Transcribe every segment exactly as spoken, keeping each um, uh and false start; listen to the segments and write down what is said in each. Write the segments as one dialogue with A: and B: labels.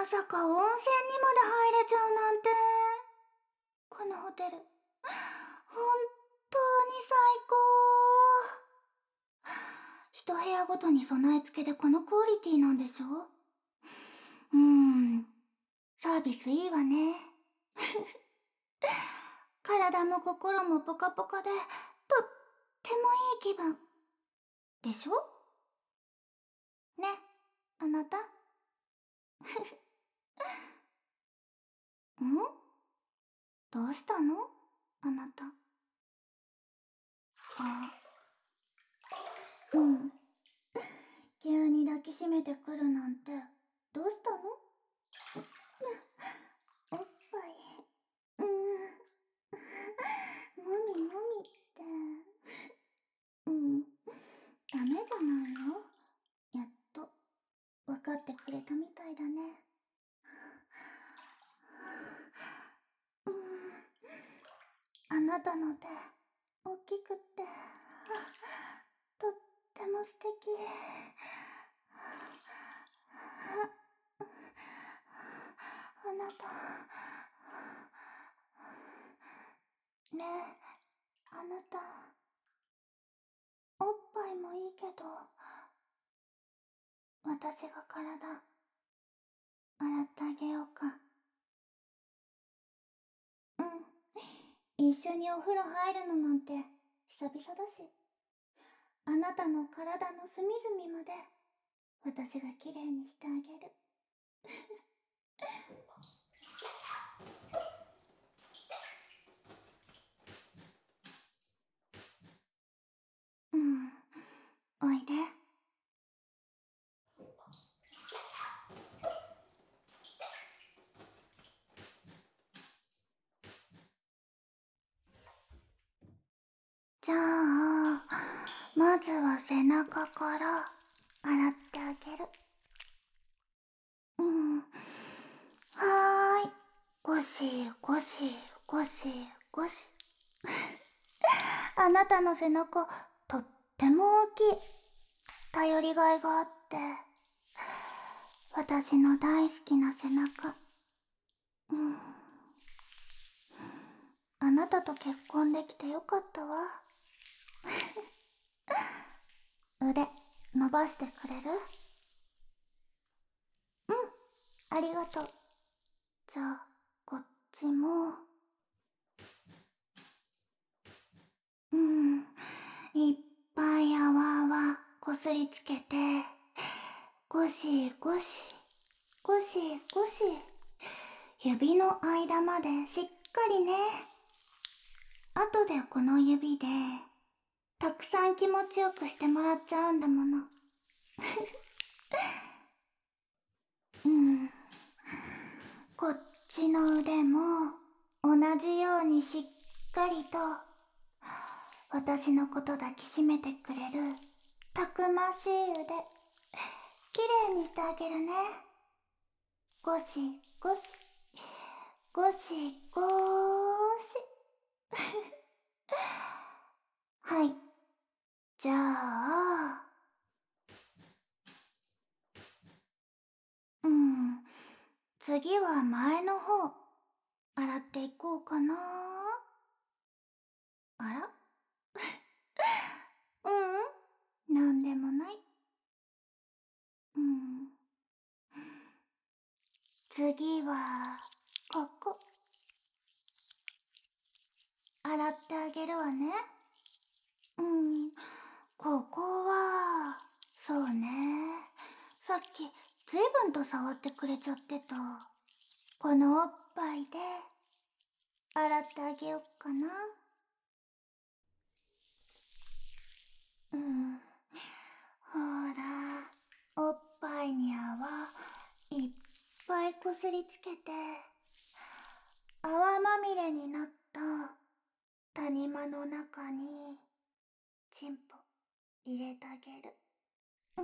A: まさか温泉にまで入れちゃうなんて。このホテル本当に最高。一部屋ごとに備え付けでこのクオリティなんでしょ。うーん、サービスいいわね。体も心もポカポカでとってもいい気分でしょね、あなた。ん、どうしたのあなた。あ、うん。急に抱きしめてくるなんてどうしたの。おっぱい、うん、もみもみって、うん、ダメじゃないの。やっと分かってくれたみたいだね。うん、あなたの手大きくってとっても素敵。あなたねえ、あなたおっぱいもいいけど私が体洗ってあげようか。うん、一緒にお風呂入るのなんて久々だし、あなたの体の隅々まで私がきれいにしてあげる。うん、おいで。じゃあまずは背中から洗ってあげる。うん、はーい、ゴシゴシゴシゴシ。あなたの背中とっても大きい。頼りがいがあって私の大好きな背中。うん、あなたと結婚できてよかったわ。腕伸ばしてくれる？うん、ありがとう。じゃあこっちも。うん、いっぱい泡々こすりつけてゴシゴシゴシゴシ、指の間までしっかりね。後でこの指でたくさん気持ちよくしてもらっちゃうんだもの。うん、こっちの腕も同じようにしっかりと私のこと抱きしめてくれるたくましい腕、きれいにしてあげるね。ゴシゴシゴシゴーシ。はい、じゃあうん、次は前の方洗っていこうかな。あらううん、なんでもない。うん、次はここ洗ってあげるわね。うん、ここはそうね、さっきずいぶんと触ってくれちゃってた。このおっぱいで洗ってあげよっかな。うん、ほら、おっぱいに泡いっぱいこすりつけて泡まみれになった谷間の中にチンポ入れてあげる。うん、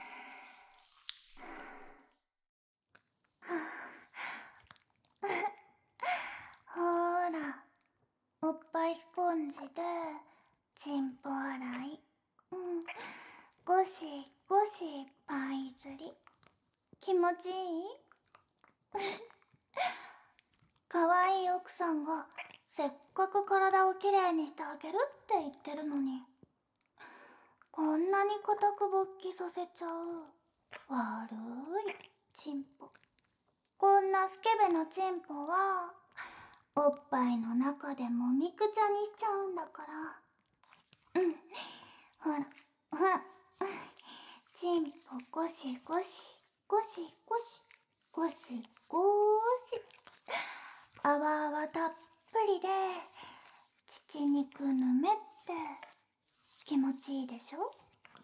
A: ほーら、おっぱいスポンジでチンポ洗い。うん、ゴシゴシパイ釣り。気持ちいい？ 可愛い奥さんがせっかく体をきれいにしてあげるって言ってるのに、こんなに固く勃起させちゃう悪いチンポ。こんなスケベなチンポはおっぱいの中でもみくちゃにしちゃうんだから。うん、ほらほら、チンポゴシゴシゴシゴシゴシゴシ、泡泡たっぷりで乳肉ぬめって気持ちいいでしょ。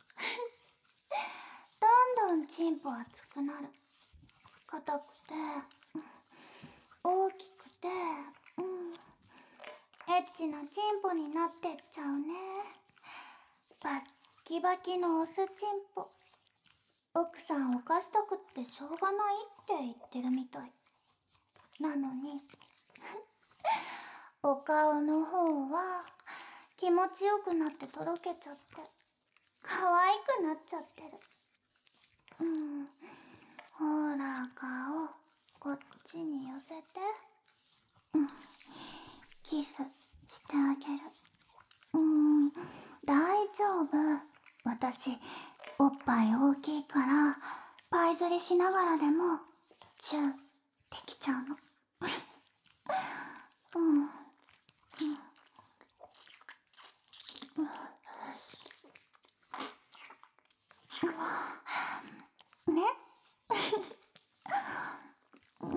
A: どんどんチンポ熱くなる。硬くて大きくて、うん、エッチなチンポになってっちゃうね。バッキバキのオスチンポ。奥さん犯したくってしょうがないって言ってるみたいなのにお顔の方は気持ちよくなってとろけちゃって可愛くなっちゃってる。うん、ほら顔こっちに寄せて、うん、キスしてあげる。うーん、大丈夫。私おっぱい大きいからパイ釣りしながらでもチューできちゃうの。うん、うん、ね。うん、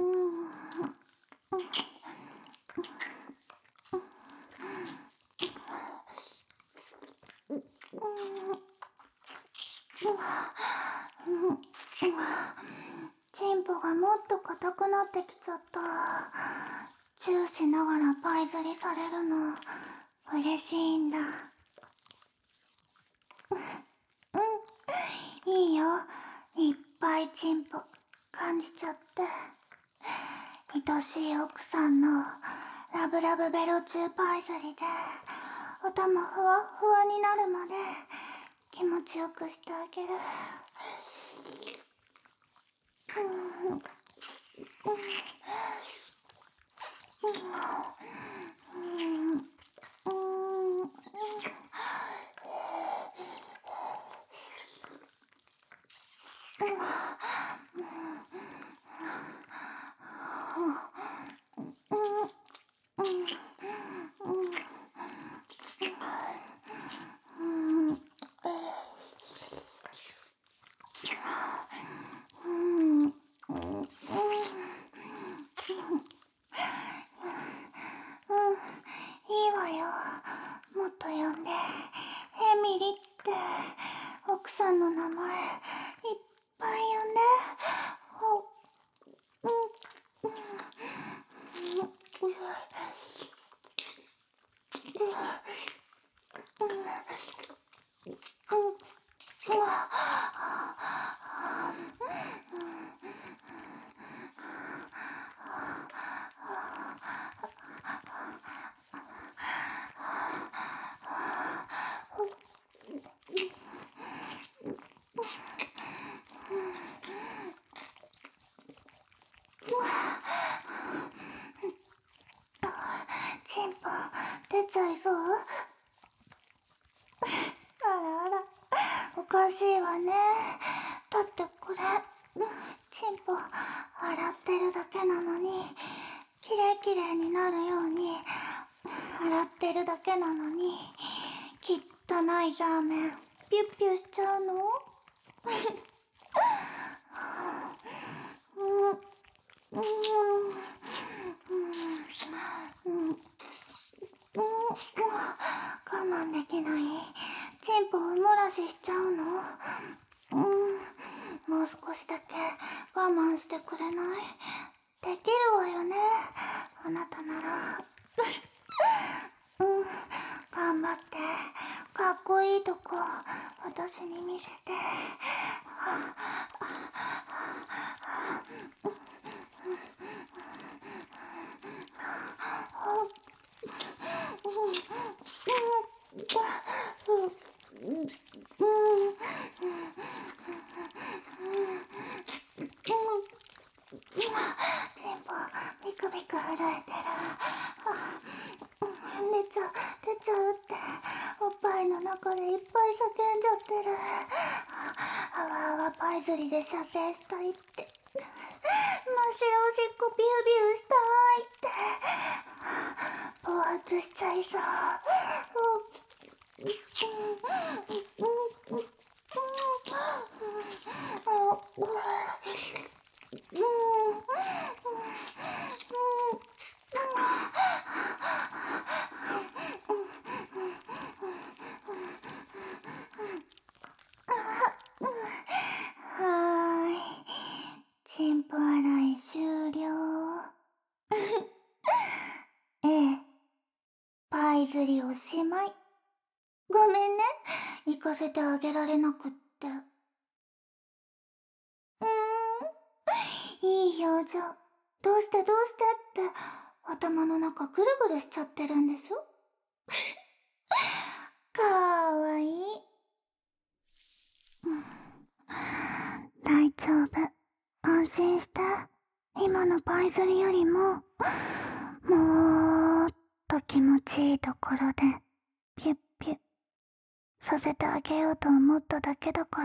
A: チンポがもっと硬くなってきちゃった。チューしながらパイ釣りされるの嬉しいんだ。うん、いいよ。いっぱいチンポ感じちゃって。愛しい奥さんのラブラブベロチューパイ釣りで頭ふわふわになるまで気持ちよくしてあげる。うん、うん、うん、うん、いいわよ。もっと呼んで。エミリって奥さんの名前いっぱい呼んで。お、うん、うん、うん、うチンポ出ちゃいそう。あらあら、おかしいわね。だってこれチンポ洗ってるだけなのに、きれいきれいになるように洗ってるだけなのに、汚いザーメンピュッピュしちゃうの。うん、うん、うん、うん、うん、我慢できない。チンポを漏らししちゃうの。うん、もう少しだけ我慢してくれない？できるわよね、あなたなら。うん、頑張って。かっこいいとこ私に見せて。 てる。出ちゃう出ちゃうって、おっぱいの中でいっぱい叫んじゃってる。あわあわパイズリで射精したいって、真っ白おしっこビュービューしたいって、暴発しちゃいそう。はーい、チンポ洗い終了。ええ、パイズリおしまい。ごめんね、行かせてあげられなくって。うーん、いい表情。どうしてどうしてって頭の中ぐるぐるしちゃってるんでしょ。かわいい。大丈夫、安心して。今のパイズリよりももーっと気持ちいいところでピュッピュッさせてあげようと思っただけだから。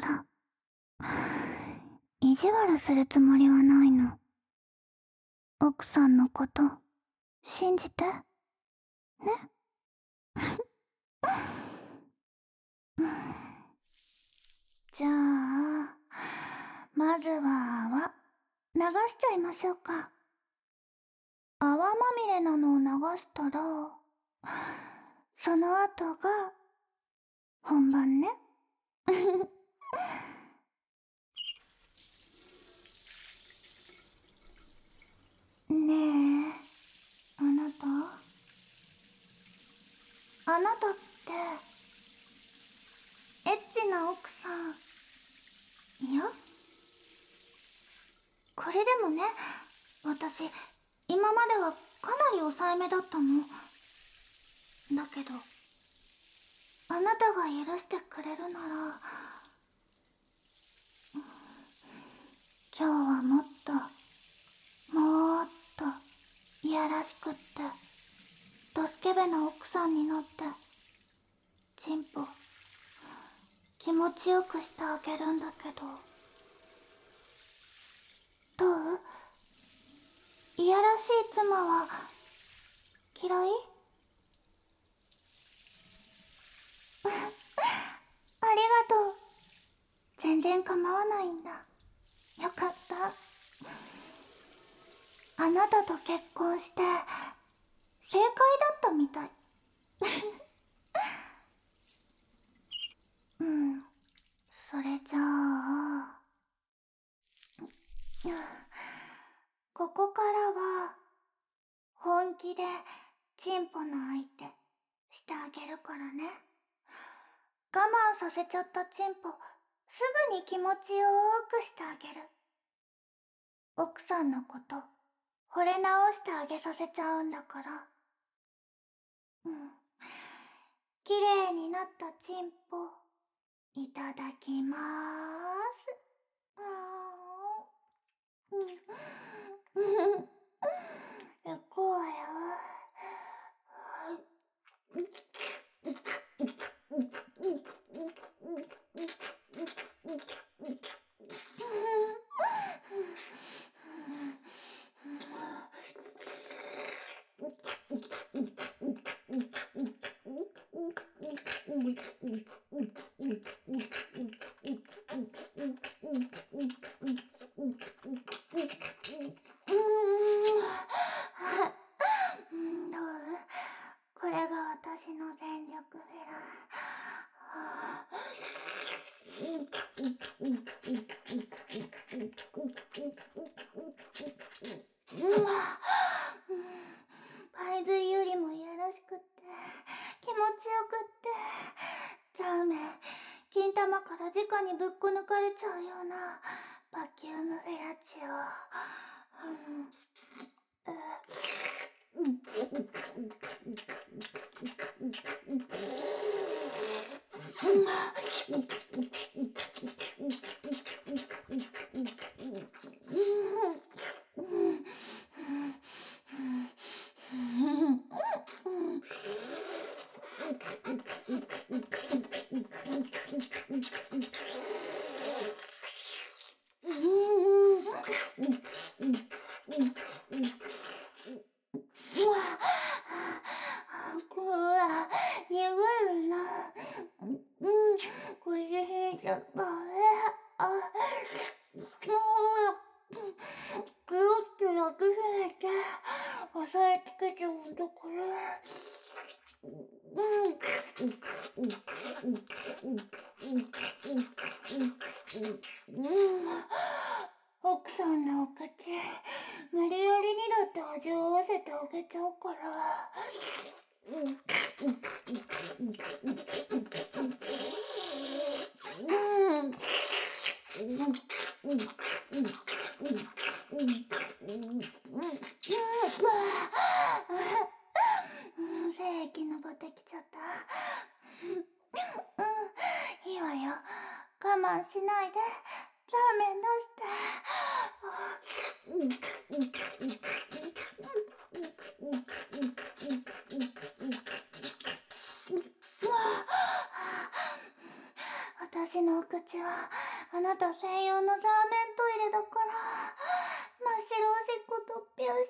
A: 意地悪するつもりはないの。奥さんのこと信じてね。じゃあまずは泡流しちゃいましょうか。泡まみれなのを流したら、その後が本番ね。ねえ、あなたあなたってエッチな奥さん。いや、これでもね、私今まではかなり抑えめだったの。だけどあなたが許してくれるなら、今日はもっともっといやらしくってドスケベな奥さんになって、チンポ気持ちよくしてあげるんだけど、どう？いやらしい妻は嫌い？ありがとう。全然構わないんだ。よかった。あなたと結婚して正解だったみたい。うん、それじゃあここからは本気でチンポの相手してあげるからね。我慢させちゃったチンポすぐに気持ちよーくしてあげる。奥さんのこと惚れ直してあげさせちゃうんだから。うん、綺麗になったチンポいただきまーす。あー、うん、行こうよ。どう？これが私の全力フェラ。パイズリよりもいやらしくって気持ちよくって、ザーメン金玉から直にぶっこ抜かれちゃうようなバキュームフェラチオ。うんくわ、苦いな。うん、腰引いちゃった。え、あ、もう、ぐるっと焼きすぎて、押さえつけちゃうんだから。うん。奥さんのお口、無理やりにだって味を合わせてあげちゃうから。精液登ってきちゃった。うん、いいわよ。我慢しないで。ラーメン出して。私のお口はあなた専用のラーメントイレだから真っ白おしっこ突拍して。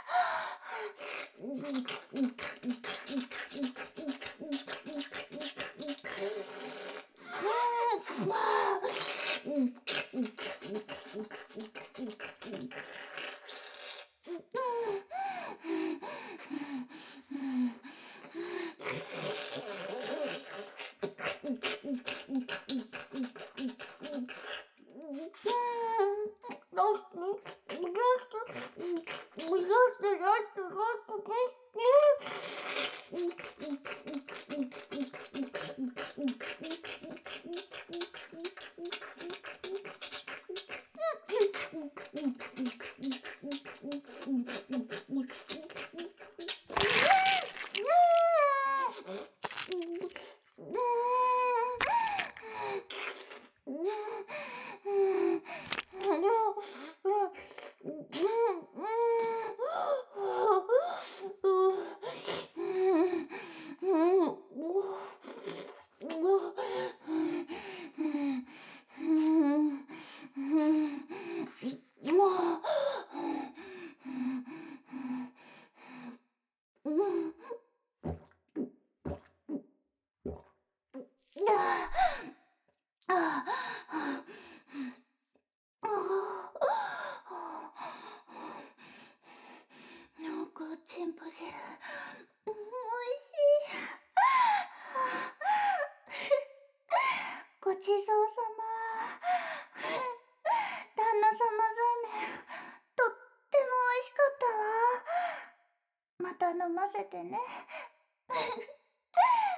A: 濃厚チンポ汁、おいしい。ごちそうさま。旦那様ラーメン、とっても美味しかったわ。また飲ませてね。